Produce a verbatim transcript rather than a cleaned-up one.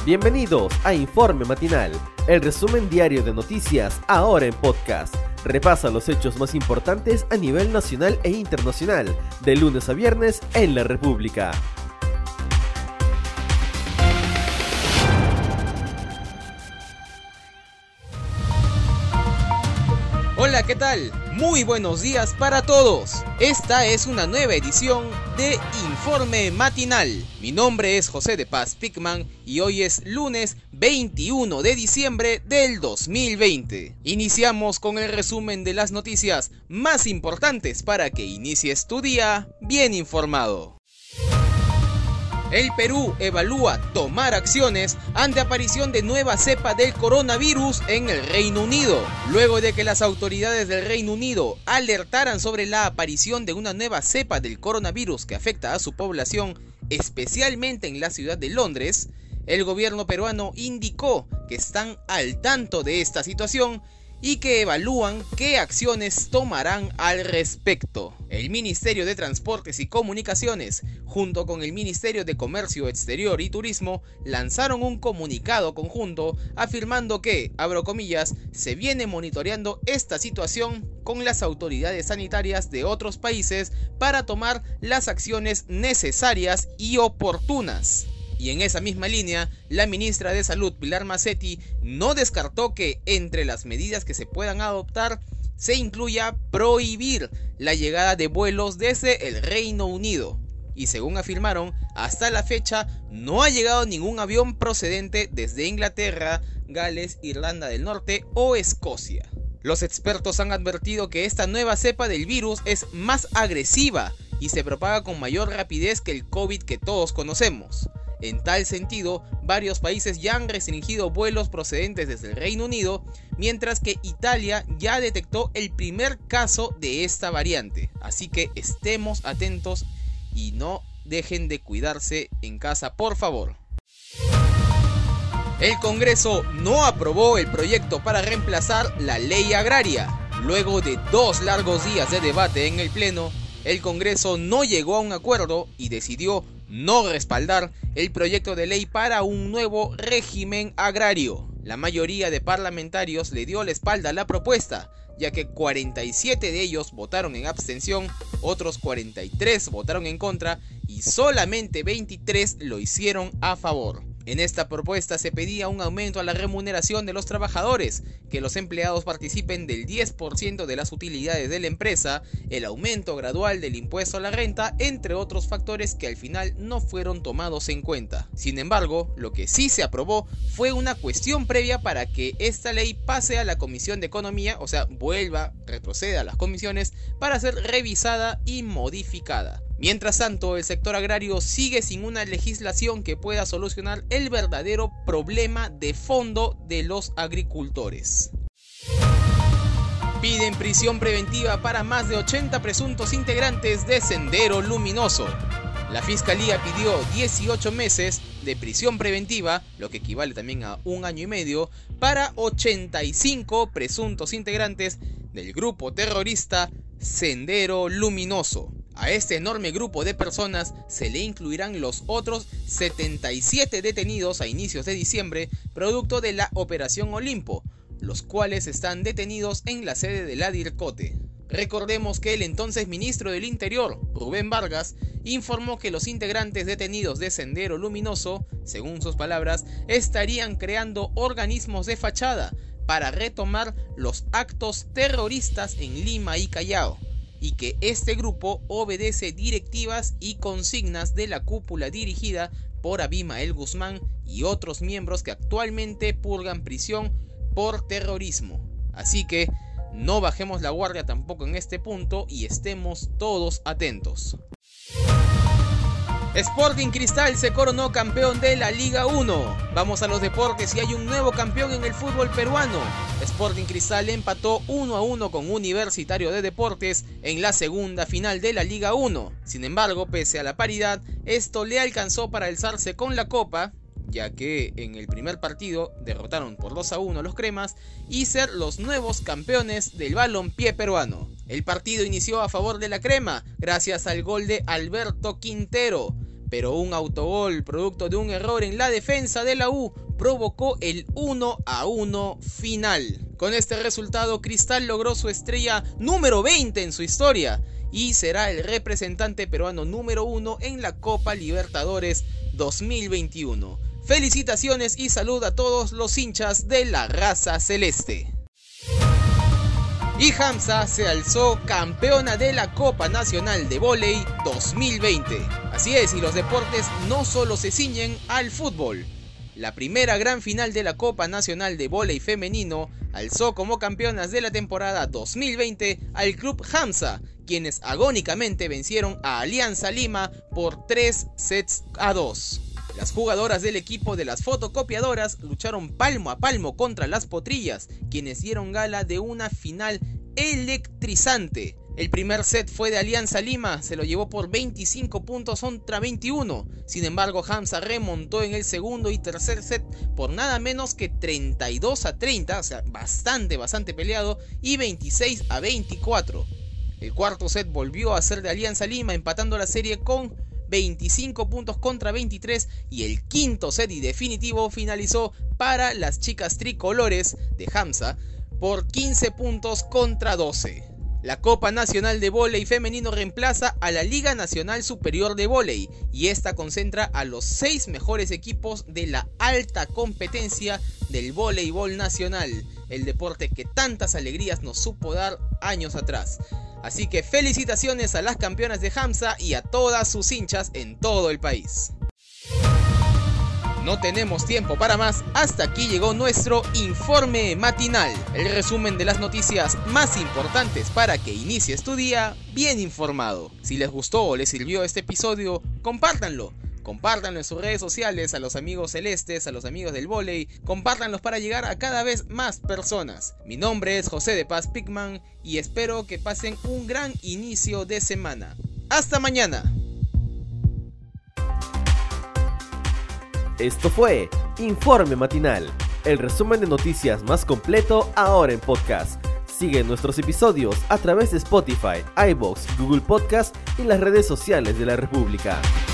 Bienvenidos a Informe Matinal, el resumen diario de noticias ahora en podcast. Repasa los hechos más importantes a nivel nacional e internacional, de lunes a viernes en la República. Hola, ¿qué tal? Muy buenos días para todos. Esta es una nueva edición de Informe Matinal. Mi nombre es José de Paz Pickman y hoy es lunes veintiuno de diciembre del dos mil veinte. Iniciamos con el resumen de las noticias más importantes para que inicies tu día bien informado. El Perú evalúa tomar acciones ante aparición de nueva cepa del coronavirus en el Reino Unido. Luego de que las autoridades del Reino Unido alertaran sobre la aparición de una nueva cepa del coronavirus que afecta a su población, especialmente en la ciudad de Londres, el gobierno peruano indicó que están al tanto de esta situación y que evalúan qué acciones tomarán al respecto. El Ministerio de Transportes y Comunicaciones, junto con el Ministerio de Comercio Exterior y Turismo, lanzaron un comunicado conjunto afirmando que, abro comillas, se viene monitoreando esta situación con las autoridades sanitarias de otros países para tomar las acciones necesarias y oportunas. Y en esa misma línea, la ministra de Salud, Pilar Macetti, no descartó que entre las medidas que se puedan adoptar se incluya prohibir la llegada de vuelos desde el Reino Unido. Y según afirmaron, hasta la fecha no ha llegado ningún avión procedente desde Inglaterra, Gales, Irlanda del Norte o Escocia. Los expertos han advertido que esta nueva cepa del virus es más agresiva y se propaga con mayor rapidez que el COVID que todos conocemos. En tal sentido, varios países ya han restringido vuelos procedentes desde el Reino Unido, mientras que Italia ya detectó el primer caso de esta variante. Así que estemos atentos y no dejen de cuidarse en casa, por favor. El Congreso no aprobó el proyecto para reemplazar la ley agraria. Luego de dos largos días de debate en el Pleno, el Congreso no llegó a un acuerdo y decidió no respaldar el proyecto de ley para un nuevo régimen agrario. La mayoría de parlamentarios le dio la espalda a la propuesta, ya que cuarenta y siete de ellos votaron en abstención, otros cuarenta y tres votaron en contra y solamente veintitrés lo hicieron a favor. En esta propuesta se pedía un aumento a la remuneración de los trabajadores, que los empleados participen del diez por ciento de las utilidades de la empresa, el aumento gradual del impuesto a la renta, entre otros factores que al final no fueron tomados en cuenta. Sin embargo, lo que sí se aprobó fue una cuestión previa para que esta ley pase a la Comisión de Economía, o sea, vuelva, retroceda a las comisiones para ser revisada y modificada. Mientras tanto, el sector agrario sigue sin una legislación que pueda solucionar el verdadero problema de fondo de los agricultores. Piden prisión preventiva para más de ochenta presuntos integrantes de Sendero Luminoso. La Fiscalía pidió dieciocho meses de prisión preventiva, lo que equivale también a un año y medio, para ochenta y cinco presuntos integrantes del grupo terrorista Sendero Luminoso. A este enorme grupo de personas se le incluirán los otros setenta y siete detenidos a inicios de diciembre, producto de la Operación Olimpo, los cuales están detenidos en la sede de la DIRCOTE. Recordemos que el entonces ministro del Interior, Rubén Vargas, informó que los integrantes detenidos de Sendero Luminoso, según sus palabras, estarían creando organismos de fachada para retomar los actos terroristas en Lima y Callao, y que este grupo obedece directivas y consignas de la cúpula dirigida por Abimael Guzmán y otros miembros que actualmente purgan prisión por terrorismo. Así que no bajemos la guardia tampoco en este punto y estemos todos atentos. Sporting Cristal se coronó campeón de la Liga uno. Vamos a los deportes y hay un nuevo campeón en el fútbol peruano. Sporting Cristal empató uno a uno con Universitario de Deportes en la segunda final de la Liga uno. Sin embargo, pese a la paridad, esto le alcanzó para alzarse con la copa, ya que en el primer partido derrotaron por dos a uno a los cremas y ser los nuevos campeones del balompié peruano. El partido inició a favor de la crema gracias al gol de Alberto Quintero, pero un autogol producto de un error en la defensa de la U provocó el uno a uno final. Con este resultado, Cristal logró su estrella número veinte en su historia y será el representante peruano número uno en la Copa Libertadores dos mil veintiuno. Felicitaciones y salud a todos los hinchas de la raza celeste. Y Hamza se alzó campeona de la Copa Nacional de Vóley dos mil veinte. Así es, y los deportes no solo se ciñen al fútbol. La primera gran final de la Copa Nacional de Vóley femenino alzó como campeonas de la temporada dos mil veinte al Club Hamza, quienes agónicamente vencieron a Alianza Lima por tres sets a dos. Las jugadoras del equipo de las fotocopiadoras lucharon palmo a palmo contra las potrillas, quienes dieron gala de una final electrizante. El primer set fue de Alianza Lima, se lo llevó por veinticinco puntos contra veintiuno. Sin embargo, Hamza remontó en el segundo y tercer set por nada menos que treinta y dos a treinta, o sea, bastante, bastante peleado, y veintiséis a veinticuatro. El cuarto set volvió a ser de Alianza Lima, empatando la serie con veinticinco puntos contra veintitrés, y el quinto set y definitivo finalizó para las chicas tricolores de Hamza por quince puntos contra doce. La Copa Nacional de Vóley Femenino reemplaza a la Liga Nacional Superior de Vóley y esta concentra a los seis mejores equipos de la alta competencia del voleibol nacional, el deporte que tantas alegrías nos supo dar años atrás. Así que felicitaciones a las campeonas de Hamza y a todas sus hinchas en todo el país. No tenemos tiempo para más, hasta aquí llegó nuestro informe matinal, el resumen de las noticias más importantes para que inicies tu día bien informado. Si les gustó o les sirvió este episodio, compártanlo. Compártanlo en sus redes sociales, a los amigos celestes, a los amigos del vóley, compártanlos para llegar a cada vez más personas. Mi nombre es José de Paz Pickman y espero que pasen un gran inicio de semana. ¡Hasta mañana! Esto fue Informe Matinal, el resumen de noticias más completo ahora en podcast. Sigue nuestros episodios a través de Spotify, iVoox, Google Podcast y las redes sociales de la República.